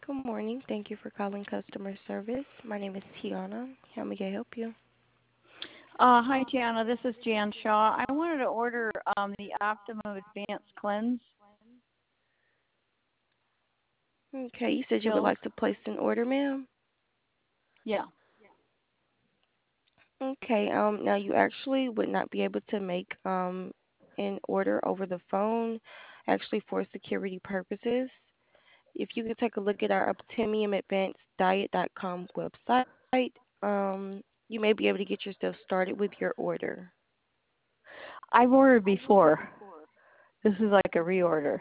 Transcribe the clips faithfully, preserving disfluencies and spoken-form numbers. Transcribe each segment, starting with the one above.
Good morning. Thank you for calling customer service. My name is Tiana. How may I help you? Uh, hi, Tiana. This is Jan Shaw. I wanted to order um, the Optimum Advanced Cleanse Okay, you said you would pills. like to place an order, ma'am. Yeah. Okay, um, now you actually would not be able to make um an order over the phone, actually for security purposes. If you could take a look at our optimium advanced diet dot com website, um, you may be able to get yourself started with your order. I've ordered before. This is like a reorder.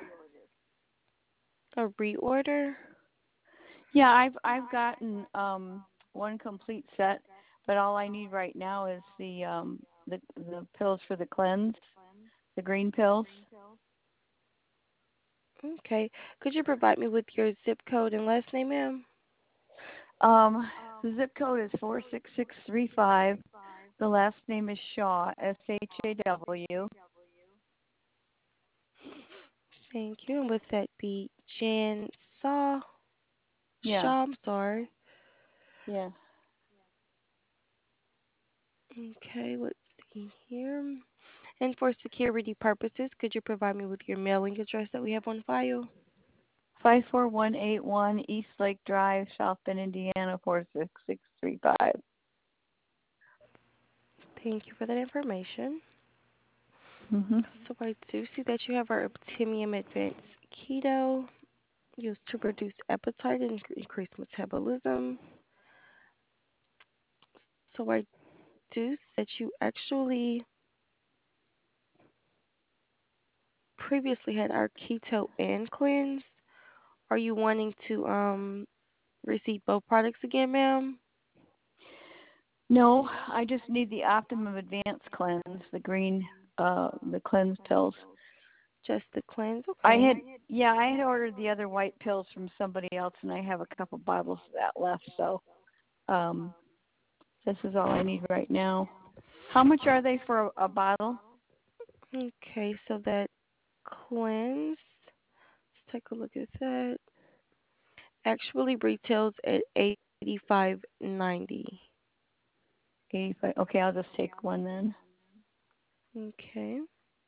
A reorder? Yeah, I've I've gotten um, one complete set, but all I need right now is the um, the the pills for the cleanse, the green pills. Okay. Could you provide me with your zip code and last name, ma'am? Um, the zip code is four six six three five. The last name is Shaw, S H A W. Thank you. And would that be Jan Saw Yeah, Shaw? I'm sorry. yeah. Okay, let's see here. And for security purposes, could you provide me with your mailing address that we have on file? Five four one eight one East Lake Drive, South Bend, Indiana four six six three five. Thank you for that information. Mhm. So I do see that you have our Optimium Advanced Keto used to reduce appetite and increase metabolism. So I do see that you actually previously had our Keto and Cleanse. Are you wanting to um receive both products again, ma'am? No, I just need the Optimum Advanced Cleanse, the green, uh, the cleanse pills. Just the cleanse? I Okay. had, yeah, I had ordered the other white pills from somebody else, and I have a couple bottles of that left. So, um, this is all I need right now. How much are they for a, a bottle? Okay, so that cleanse, let's take a look at that. Actually retails at eighty-five ninety. Eighty-five. Okay, I'll just take one then. Okay.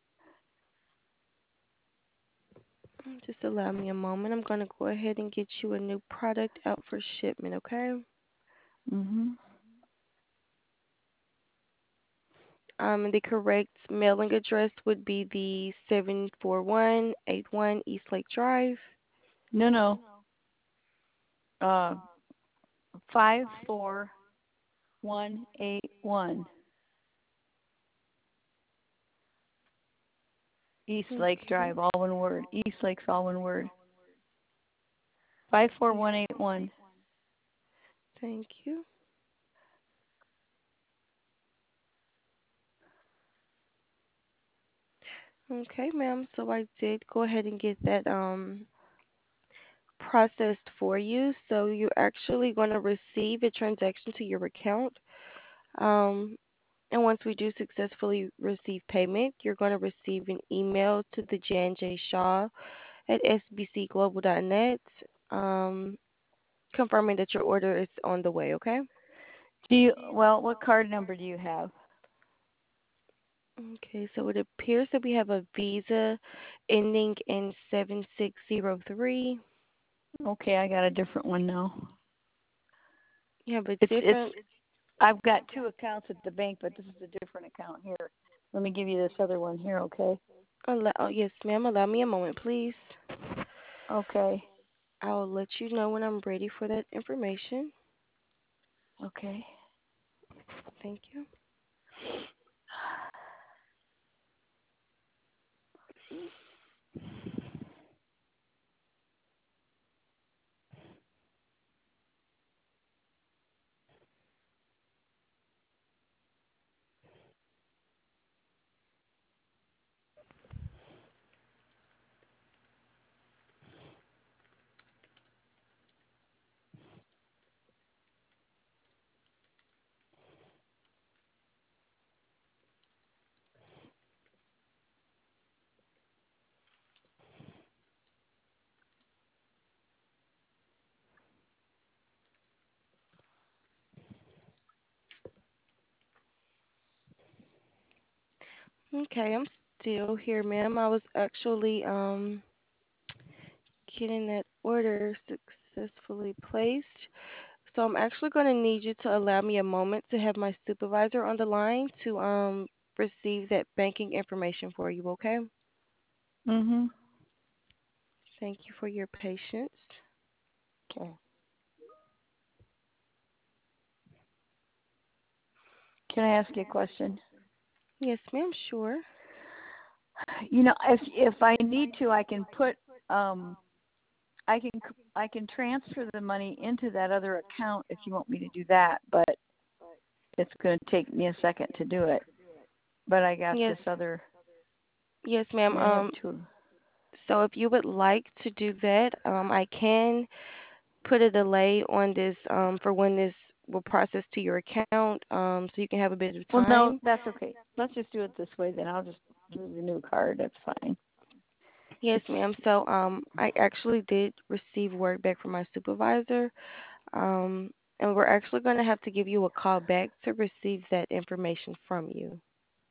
Just allow me a moment. I'm going to go ahead and get you a new product out for shipment, okay? Mhm. Um, the correct mailing address would be the seven four one eight one East Lake Drive. No, no. Uh, five four one eight one East Lake Okay. Drive, all one word. East Lake's all one word. Five four East. one eight one. Thank you. Okay, ma'am. So I did go ahead and get that um processed for you. So you're actually going to receive a transaction to your account. Um, and once we do successfully receive payment, you're going to receive an email to the Jan J. Shaw at s b c global dot net, um, confirming that your order is on the way, okay? Do you? Well, what card number do you have? Okay, so it appears that we have a Visa ending in seven six zero three. Okay, I got a different one now. You have a It's it's. different. I've got two accounts at the bank, but this is a different account here. Let me give you this other one here, okay? Allow, oh, yes, ma'am. Allow me a moment, please. Okay. I'll let you know when I'm ready for that information. Okay. Thank you. Okay, I'm still here, ma'am. I was actually um getting that order successfully placed. So I'm actually going to need you to allow me a moment to have my supervisor on the line to um receive that banking information for you, okay? Mhm. Thank you for your patience. Okay. Can I ask you a question? Yes, ma'am, sure. You know, if if I need to, I can put um I can I can transfer the money into that other account if you want me to do that, but it's going to take me a second to do it. But I got Yes, this other, yes, ma'am. and I have Um two. so if you would like to do that, um I can put a delay on this um for when this will process to your account um so you can have a bit of Well, no, time. that's okay. Let's just do it this way. Then I'll just do the new card. That's fine. Yes, It's ma'am. So um I actually did receive word back from my supervisor. Um and we're actually going to have to give you a call back to receive that information from you.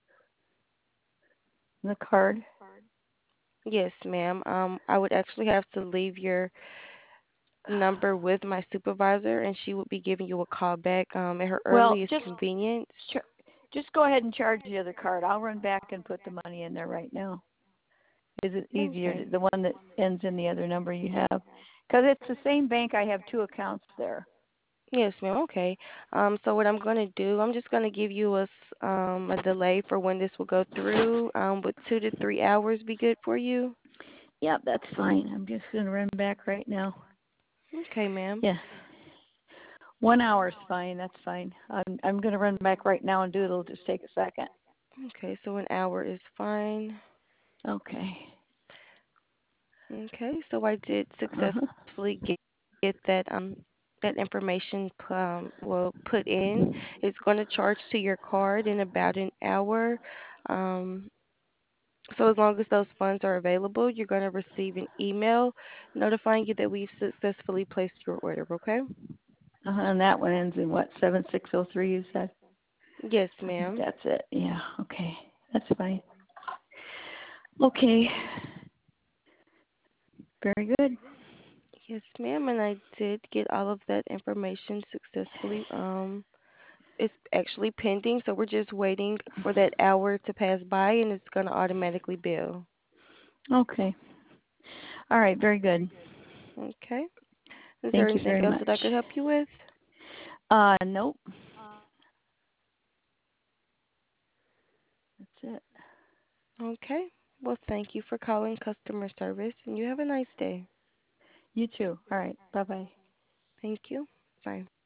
the card. Yes, ma'am. Um I would actually have to leave your number with my supervisor and she would be giving you a call back um at her Well, earliest just convenience. ch- just go ahead and charge the other card. I'll run back and put the money in there right now. Is it easier, Okay. to, the one that ends in the other number you have? Because it's the same bank. I have two accounts there. Yes, ma'am. Okay. Um, so what I'm going to do, I'm just going to give you a s- um a delay for when this will go through. Um, would two to three hours be good for you? Yep, that's fine. I'm just going to run back right now. Okay, ma'am. Yeah, one hour is fine. That's fine. I'm I'm going to run back right now and do it. It'll just take a second. Okay, so an hour is fine. Okay. Okay, so I did Uh huh. successfully get, get that um that information p- um well put in. It's going to charge to your card in about an hour. Um, So as long as those funds are available, you're going to receive an email notifying you that we've successfully placed your order, okay? Uh-huh. And that one ends in what, seven six zero three? You said. Yes, I think ma'am. that's it. Yeah. Okay. That's fine. Okay. Very good. Yes, ma'am, and I did get all of that information successfully. Um it's actually pending, so we're just waiting for that hour to pass by and it's going to automatically bill. Okay. All right. Very good. Okay? Is there Thank you anything very else that much. I could help you with? Uh, nope. That's it. Okay. Well, thank you for calling customer service and you have a nice day. You too. All right. Bye bye. Thank you. Bye.